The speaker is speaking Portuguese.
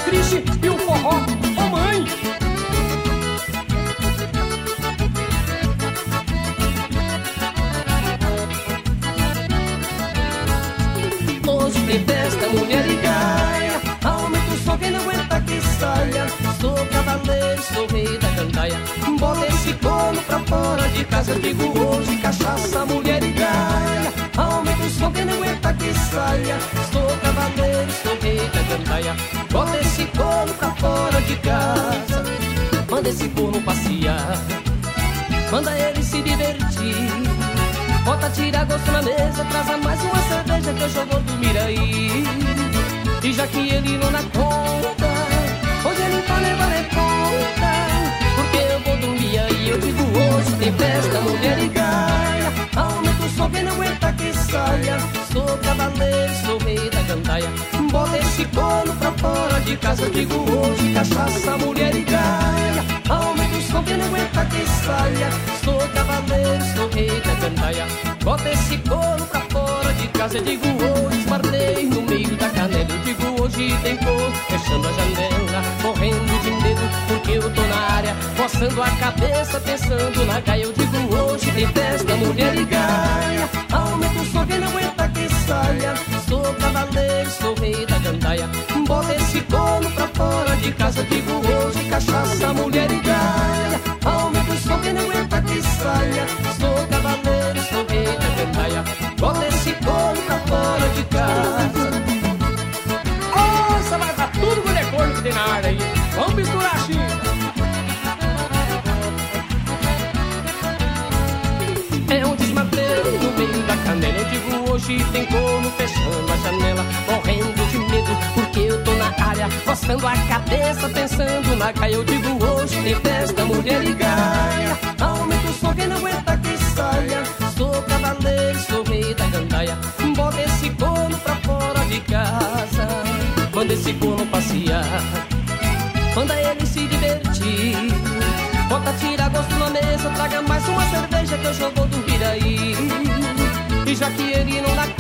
triste e o forró, ô mãe. Hoje tem festa, mulher e gaia, aumenta o som, quem não aguenta que saia. Sou cavaleiro, sou rei da gandaia, bota esse corno pra fora de casa. Eu digo hoje, cachaça, mulher e gaia, aumenta o som, quem não aguenta que saia. Sou cavaleiro, sou rei da gandaia, bota esse corno pra fora de casa. Manda esse corno passear, manda ele se divertir. Bota, tira gosto na mesa, traz a mais uma cerveja que eu já vou dormir aí. E já que ele não dá conta, hoje ele vai levar é conta, porque eu vou dormir aí. Eu digo hoje tem festa, mulher e gaia, aumenta o som, quem não aguenta que saia. Sou cavaleiro, sou rei da gandaia, bota esse corno pra fora de casa. Eu digo hoje cachaça, mulher e gaia, aumenta o som, quem não aguenta que saia. Sou cavaleiro, sou rei da gandaia, bota esse corno pra fora de casa. Eu digo hoje esmardei no meio da canela. Eu digo hoje tem cor, fechando a janela, morrendo de medo porque eu tô na área, coçando a cabeça, pensando na gaia. Eu digo hoje tem festa, mulher e gaia, aumenta o som, quem não aguenta que saia. Sou cavaleiro, sou rei da gandaia, bota esse corno pra fora de casa. Eu digo hoje cachaça, mulher e gaia, aumenta o som, quem não aguenta que saia. Sou cavaleiro, sou rei da gandaia, bota esse corno pra fora de casa. Nossa, vai dar tudo com o corno que tem na área aí. Vamos misturar a China. É um desmateiro no meio da canela. Eu digo hoje tem corno fechando a janela, morrendo de medo porque eu tô na área, coçando a cabeça, pensando na gaia. Eu digo hoje tem festa, mulher e gaia, aumenta o som, quem não aguenta que saia. Sou cavaleiro, sou rei da gandaia, bota esse corno pra fora de casa. Manda esse corno passear, manda ele se divertir. Bota, tira gosto na mesa, traga mais uma cerveja que eu já vou dormir aí. E já que ele não dá